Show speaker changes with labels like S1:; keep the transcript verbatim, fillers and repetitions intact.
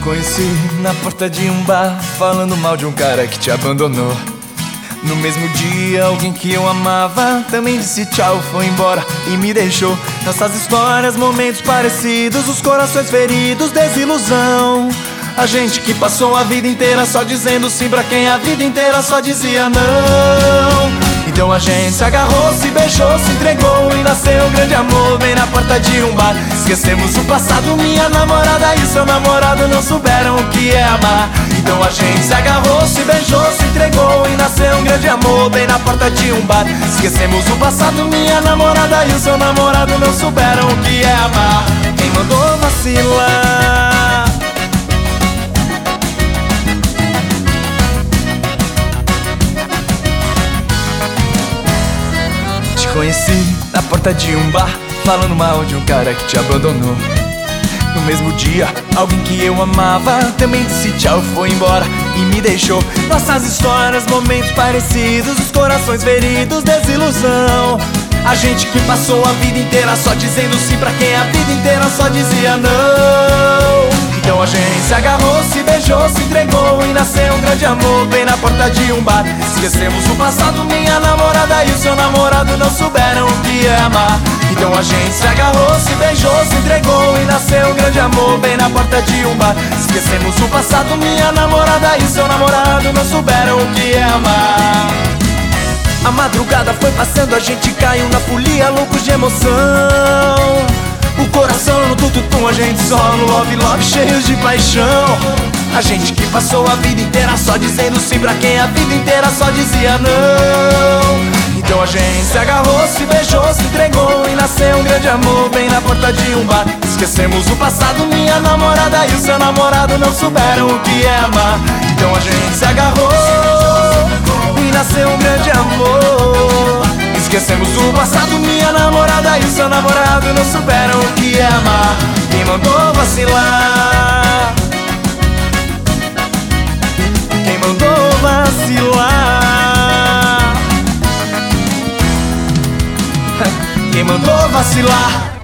S1: conheci na porta de um bar, falando mal de um cara que te abandonou. No mesmo dia, alguém que eu amava também disse tchau, foi embora e me deixou. Nossas histórias, momentos parecidos, os corações feridos, desilusão. A gente que passou a vida inteira só dizendo sim pra quem a vida inteira só dizia não. Então a gente se agarrou, se beijou, se entregou e nasceu um grande amor bem na porta de um bar. Esquecemos o passado, minha namorada e seu namorado não souberam o que é amar. Então a gente se agarrou, se beijou, se entregou e nasceu um grande amor bem na porta de um bar. Esquecemos o passado, minha namorada e o seu namorado não souberam o que é amar. Quem mandou vacilar? Te conheci na porta de um bar, falando mal de um cara que te abandonou. No mesmo dia, alguém que eu amava também disse tchau, foi embora e me deixou. Nossas histórias, momentos parecidos, os corações feridos, desilusão. A gente que passou a vida inteira só dizendo sim pra quem a vida inteira só dizia não. Então a gente se agarrou, se beijou, se entregou e nasceu um grande amor bem na porta de um bar. Esquecemos o passado, minha namorada e o seu namorado não souberam o que é amar. Então a gente se agarrou, se beijou, se entregou e nasceu um grande amor bem na porta de um bar. Esquecemos o passado, minha namorada e o seu namorado não souberam o que é amar. A madrugada foi passando, a gente caiu na folia, loucos de emoção. O coração no tututum, a gente só no love love, cheios de paixão. A gente que passou a vida inteira só dizendo sim pra quem a vida inteira só dizia não. Então a gente se agarrou, se beijou, se entregou e nasceu um grande amor bem na porta de um bar. Esquecemos o passado, minha namorada e o seu namorado não souberam o que é amar. Então a gente se agarrou e nasceu um grande amor. Esquecemos o passado, minha namorada e o seu namorado não souberam o que é amar. Quem mandou vacilar? Quem mandou vacilar? Quem mandou vacilar?